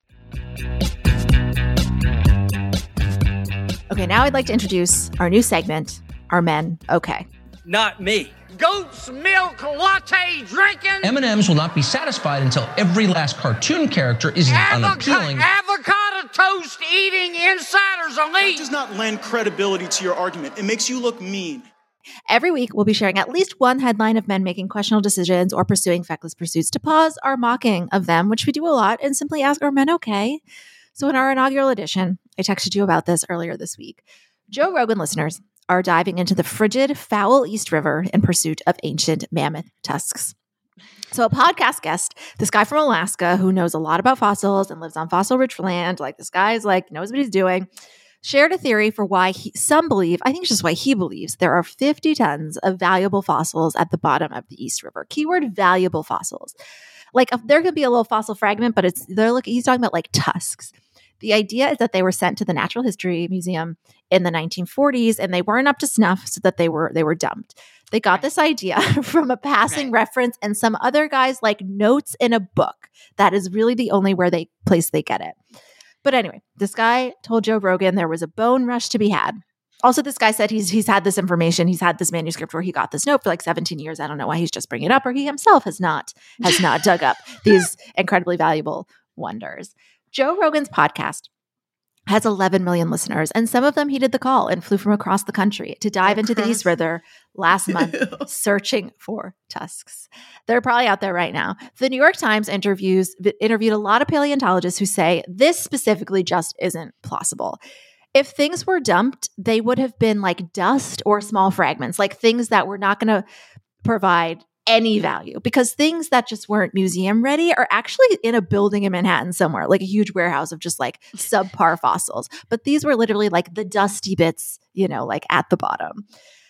Okay, now I'd like to introduce our new segment, Are Men Okay? Not me. Goat's milk latte drinking. M&Ms will not be satisfied until every last cartoon character is unappealing. Avocado toast eating insiders elite. That does not lend credibility to your argument. It makes you look mean. Every week, we'll be sharing at least one headline of men making questionable decisions or pursuing feckless pursuits to pause our mocking of them, which we do a lot, and simply ask, are men okay? So in our inaugural edition, I texted you about this earlier this week. Joe Rogan listeners are diving into the frigid, foul East River in pursuit of ancient mammoth tusks. So a podcast guest, this guy from Alaska who knows a lot about fossils and lives on fossil-rich land, like this guy is like, knows what he's doing, shared a theory for why some believe, I think it's just why he believes, there are 50 tons of valuable fossils at the bottom of the East River. Keyword valuable fossils. Like there could be a little fossil fragment, but he's talking about like tusks. The idea is that they were sent to the Natural History Museum in the 1940s and they weren't up to snuff, so that they were dumped. They got this idea from a passing reference and some other guys like notes in a book. That is really the only place they get it. But anyway, this guy told Joe Rogan there was a bone rush to be had. Also, this guy said he's had this information. He's had this manuscript where he got this note for like 17 years. I don't know why he's just bringing it up, or he himself has not dug up these incredibly valuable wonders. Joe Rogan's podcast has 11 million listeners, and some of them heeded the call and flew from across the country to dive into the East River last month searching for tusks. They're probably out there right now. The New York Times interviewed a lot of paleontologists who say this specifically just isn't plausible. If things were dumped, they would have been like dust or small fragments, like things that were not going to provide any value, because things that just weren't museum ready are actually in a building in Manhattan somewhere, like a huge warehouse of just like subpar fossils. But these were literally like the dusty bits, like at the bottom.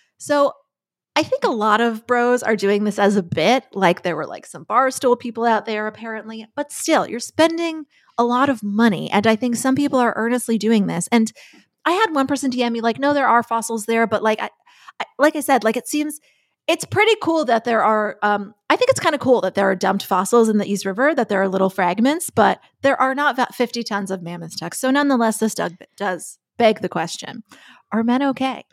So I think a lot of bros are doing this as a bit, like there were like some Barstool people out there apparently, but still you're spending a lot of money. And I think some people are earnestly doing this. And I had one person DM me like, no, there are fossils there. But like I said, like it seems it's pretty cool that there are, I think it's kind of cool that there are dumped fossils in the East River, that there are little fragments, but there are not about 50 tons of mammoth tusks. So nonetheless, this does beg the question, are men okay?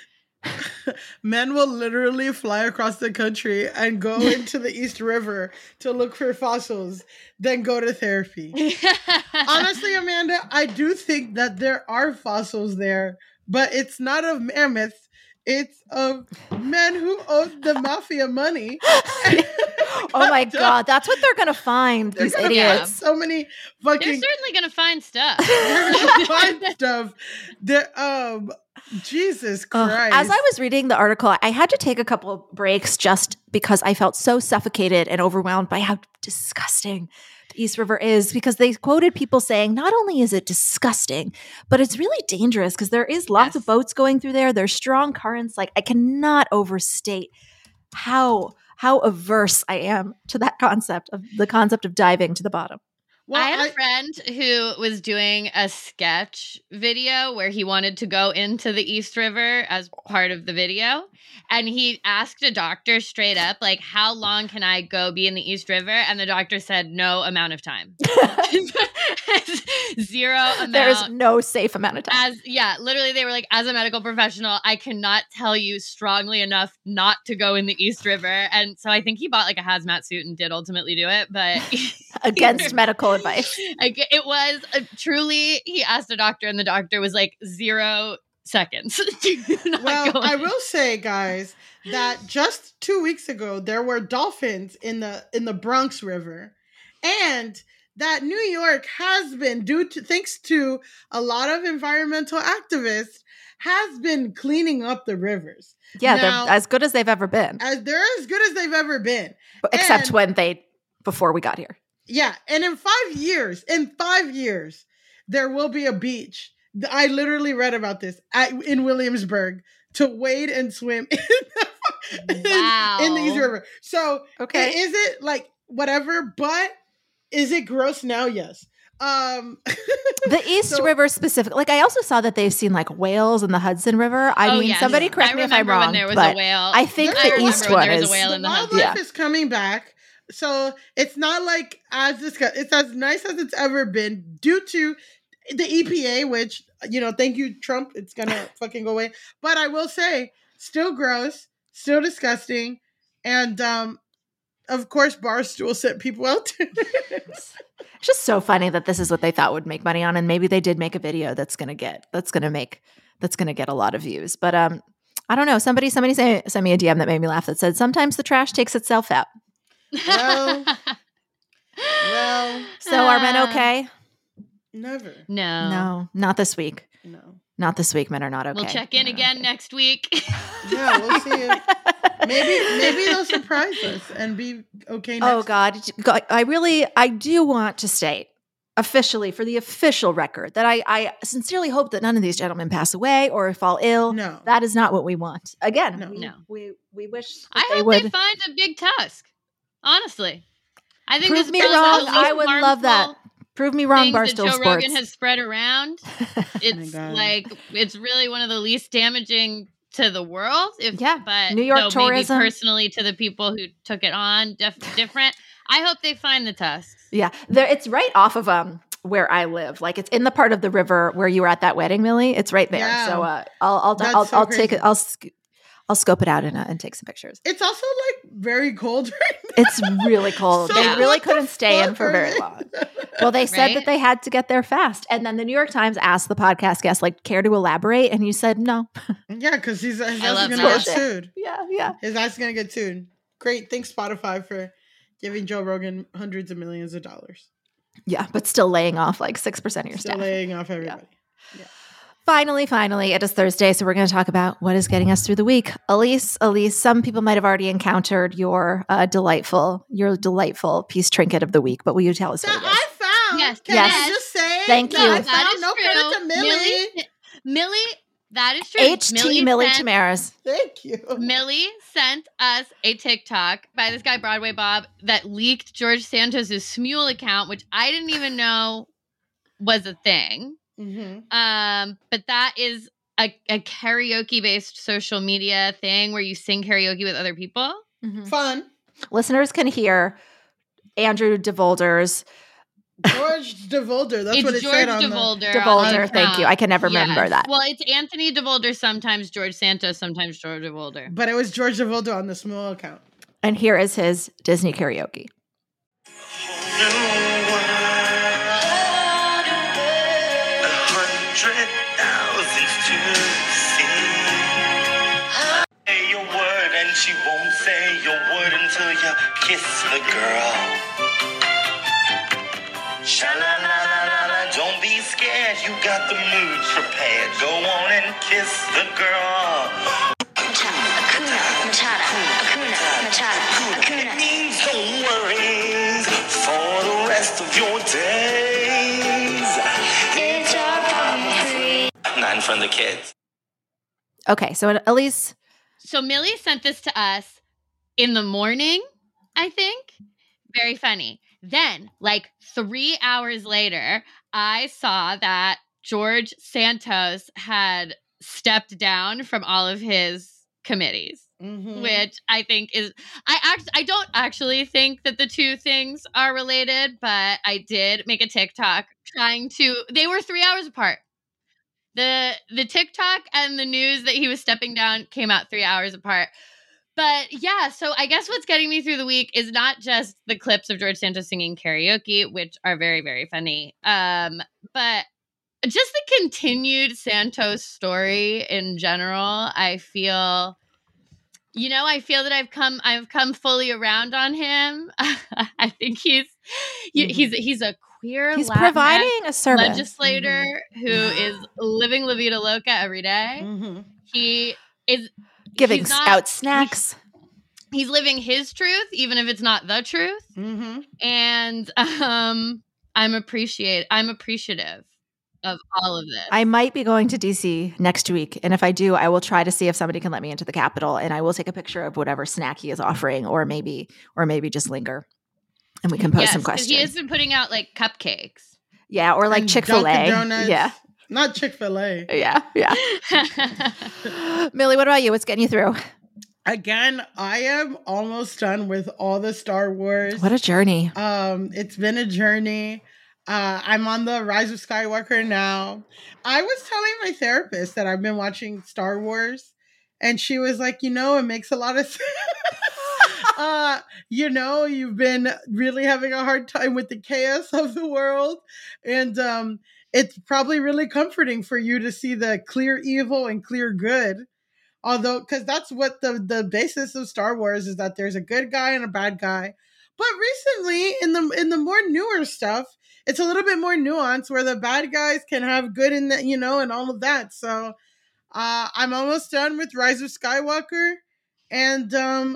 Men will literally fly across the country and go into the East River to look for fossils, then go to therapy. Honestly, Amanda, I do think that there are fossils there, but it's not of mammoths. It's of men who owed the mafia money. Oh my God, that's what they're going to find, these idiots. So many fucking... They're certainly going to find stuff. They're going to find stuff. Jesus Christ. As I was reading the article, I had to take a couple of breaks just because I felt so suffocated and overwhelmed by how disgusting the East River is, because they quoted people saying not only is it disgusting, but it's really dangerous because there is lots of boats going through there. There's strong currents. Like I cannot overstate how averse I am to that concept of diving to the bottom. Well, I had a friend who was doing a sketch video where he wanted to go into the East River as part of the video. And he asked a doctor straight up, like, how long can I go be in the East River? And the doctor said, no amount of time. Zero amount. There's no safe amount of time. Literally they were like, as a medical professional, I cannot tell you strongly enough not to go in the East River. And so I think he bought like a hazmat suit and did ultimately do it. But against medical advice. It was truly, he asked a doctor and the doctor was like 0 seconds. Well, I will say, guys, that just 2 weeks ago, there were dolphins in the Bronx River. And that New York has been, thanks to a lot of environmental activists, has been cleaning up the rivers. Yeah, now, they're as good as they've ever been. They're as good as they've ever been. Except before we got here. Yeah. And in 5 years, there will be a beach. I literally read about this in Williamsburg to wade and swim in the East River. So is it like whatever, but is it gross now? Yes. The East River specific. Like I also saw that they've seen like whales in the Hudson River. I mean, somebody correct me if I'm wrong. There was but a whale. I think the East one is. The wildlife is coming back. So it's not like as discussed. It's as nice as it's ever been due to the EPA, which, thank you, Trump. It's going to fucking go away. But I will say, still gross, still disgusting. And, of course, Barstool sent people out. It's just so funny that this is what they thought would make money on. And maybe they did make a video that's going to get a lot of views. But I don't know. Somebody sent me a DM that made me laugh that said, sometimes the trash takes itself out. Well, so are men okay? Never. No, not this week. No, not this week. Men are not okay. We'll check in again next week. Yeah, we'll see. Maybe they'll surprise us and be okay. Next God, I do want to state officially for the official record that I sincerely hope that none of these gentlemen pass away or fall ill. No, that is not what we want. Again, no. We wish. I hope they find a big tusk. Honestly, I think prove me wrong. I would love that. Prove me wrong, Barstool Joe Sports. Rogan has spread around. It's it's really one of the least damaging to the world. But New York tourism, maybe personally to the people who took it on, different. I hope they find the tusks. Yeah, it's right off of where I live. Like it's in the part of the river where you were at that wedding, Millie. It's right there. Yeah. So I'll take it. I'll scope it out and take some pictures. It's also like very cold right now. It's really cold. They really couldn't stay in for very long. Well, they said that they had to get there fast. And then the New York Times asked the podcast guest, like, care to elaborate? And he said no. Yeah, because his ass is going to get sued. Yeah. His ass is going to get sued. Great. Thanks, Spotify, for giving Joe Rogan hundreds of millions of dollars. Yeah, but still laying off like 6% of your staff. Still laying off everybody. Yeah. Finally, it is Thursday, so we're going to talk about what is getting us through the week. Elise, some people might have already encountered your delightful peace trinket of the week, but will you tell us what it is? I found. Yes. Can I just say? Thank you. I found no credit to Millie. Millie, that is true. HT Millie Tamaris. Thank you. Millie sent us a TikTok by this guy, Broadway Bob, that leaked George Santos' Smule account, which I didn't even know was a thing. Mm-hmm. But that is a karaoke based social media thing where you sing karaoke with other people. Mm-hmm. Fun. Listeners can hear Andrew DeVolder's George DeVolder. That's what it said on DeVolder. DeVolder. Thank you. I can never remember that. Well, it's Anthony DeVolder, sometimes George Santos, sometimes George DeVolder. But it was George DeVolder on the Smule account. And here is his Disney karaoke. Say your word and she won't say your word until you kiss the girl. Sha-la-la-la-la-la, don't be scared, you got the mood prepared. Go on and kiss the girl. Akuna Matata, Akuna Matata, Akuna. It means no worries for the rest of your days. It's our free. Not in front of the kids. Okay, so Elise. So Millie sent this to us in the morning, I think. Very funny. Then, like 3 hours later, I saw that George Santos had stepped down from all of his committees, which I think is, I don't actually think that the two things are related, but I did make a TikTok they were 3 hours apart. The TikTok and the news that he was stepping down came out 3 hours apart. But yeah, so I guess what's getting me through the week is not just the clips of George Santos singing karaoke, which are very, very funny, but just the continued Santos story in general. I feel that I've come fully around on him. I think he's He's a queer. He's Latinx providing a service. Legislator who is living La Vida Loca every day. He is giving out snacks. He's living his truth, even if it's not the truth. And I'm appreciative of all of this. I might be going to DC next week, and if I do, I will try to see if somebody can let me into the Capitol, and I will take a picture of whatever snack he is offering, or maybe just linger, and we can post some questions. He has been putting out like cupcakes, or like Chick-fil-A, not Chick-fil-A, Millie, what about you? What's getting you through? Again, I am almost done with all the Star Wars. What a journey! It's been a journey. I'm on the Rise of Skywalker now. I was telling my therapist that I've been watching Star Wars, and she was like, it makes a lot of sense. You've been really having a hard time with the chaos of the world, and it's probably really comforting for you to see the clear evil and clear good. Although, because that's what the basis of Star Wars is, that there's a good guy and a bad guy. But recently, in the more newer stuff, it's a little bit more nuanced, where the bad guys can have good in the, and all of that. So I'm almost done with Rise of Skywalker, and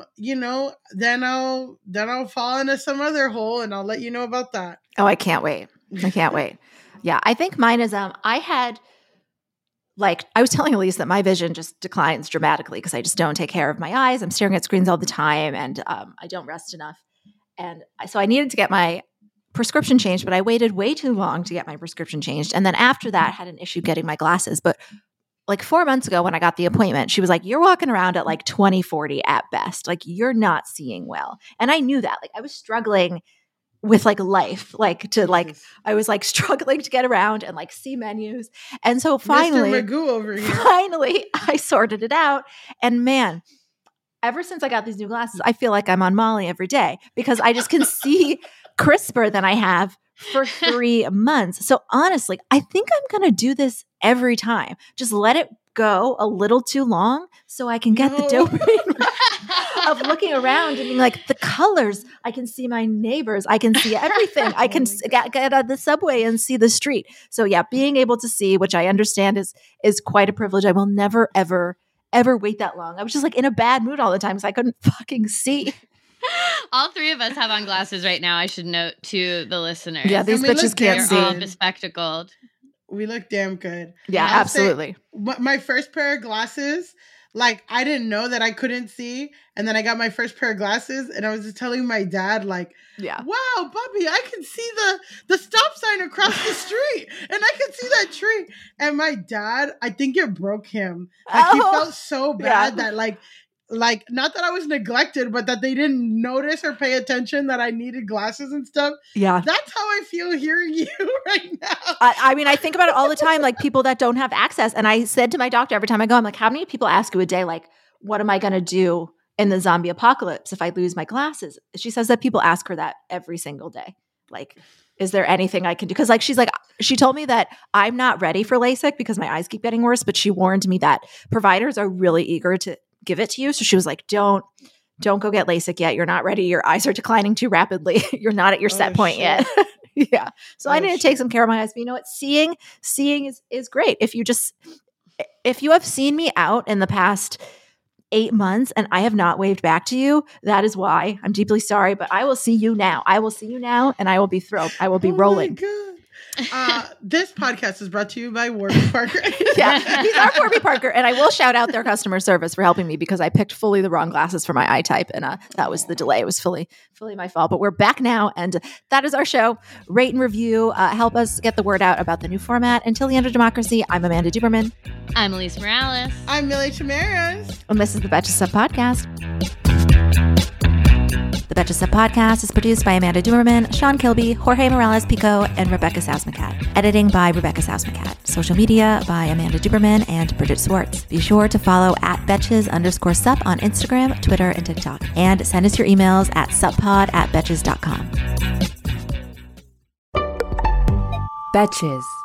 then I'll fall into some other hole, and I'll let you know about that. Oh, I can't wait! Yeah, I think mine is I was telling Elise that my vision just declines dramatically because I just don't take care of my eyes. I'm staring at screens all the time, and I don't rest enough. And so I needed to get my prescription changed, but I waited way too long to get my prescription changed. And then after that, had an issue getting my glasses. But like 4 months ago when I got the appointment, she was like, you're walking around at like 20/40 at best. Like, you're not seeing well. And I knew that. Like, I was struggling with like life, I was like struggling to get around and like see menus. And so finally, Mr. Magoo over here. Finally, I sorted it out. And man, ever since I got these new glasses, I feel like I'm on Molly every day because I just can see crisper than I have for 3 months. So honestly, I think I'm going to do this every time. Just let it go a little too long so I can get the dopamine of looking around and being like, the colors, I can see my neighbors, I can see everything. I can get on the subway and see the street. So yeah, being able to see, which I understand is quite a privilege. I will never, ever, ever wait that long. I was just like in a bad mood all the time because I couldn't fucking see. All three of us have on glasses right now, I should note to the listeners. Yeah, these bitches can't see. They're all bespectacled. We look damn good. Yeah, absolutely. My first pair of glasses, like, I didn't know that I couldn't see. And then I got my first pair of glasses, and I was just telling my dad, like, wow, Bobby, I can see the stop sign across the street, and I can see that tree. And my dad, I think it broke him. Like, he felt so bad that, like, not that I was neglected, but that they didn't notice or pay attention that I needed glasses and stuff. Yeah. That's how I feel hearing you right now. I mean, I think about it all the time, like people that don't have access. And I said to my doctor every time I go, I'm like, how many people ask you a day, like, what am I going to do in the zombie apocalypse if I lose my glasses? She says that people ask her that every single day. Like, is there anything I can do? Because like, she told me that I'm not ready for LASIK because my eyes keep getting worse, but she warned me that providers are really eager to give it to you. So she was like, don't go get LASIK yet. You're not ready. Your eyes are declining too rapidly. You're not at your set point yet. Yeah. So I need to take some care of my eyes. But you know what? Seeing is great. If you have seen me out in the past 8 months and I have not waved back to you, that is why. I'm deeply sorry, but I will see you now. I will see you now, and I will be thrilled. I will be rolling. This podcast is brought to you by Warby Parker. Yeah, these are Warby Parker, and I will shout out their customer service for helping me because I picked fully the wrong glasses for my eye type, and that was the delay. It was fully my fault, but we're back now, and that is our show. Rate and review. Help us get the word out about the new format. Until the end of democracy, I'm Amanda Duberman. I'm Elise Morales. I'm Millie Chamaras. And this is the Betches Up Podcast. The Betches Up Podcast is produced by Amanda Duberman, Sean Kilby, Jorge Morales Pico, and Rebecca Sausmacat. Editing by Rebecca Sausmacat. Social media by Amanda Duberman and Bridget Swartz. Be sure to follow at Betches_Sup on Instagram, Twitter, and TikTok. And send us your emails at suppod@betches.com. Betches.